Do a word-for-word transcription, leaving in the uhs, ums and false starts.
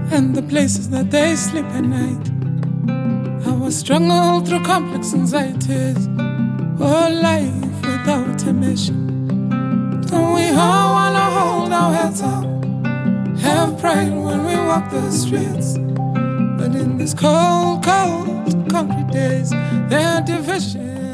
and the places that they sleep at night. Our struggle through complex anxieties, or life without a mission. Don't we all wanna hold our heads up, have pride when we walk the streets? But in these cold, cold, concrete days, there are divisions.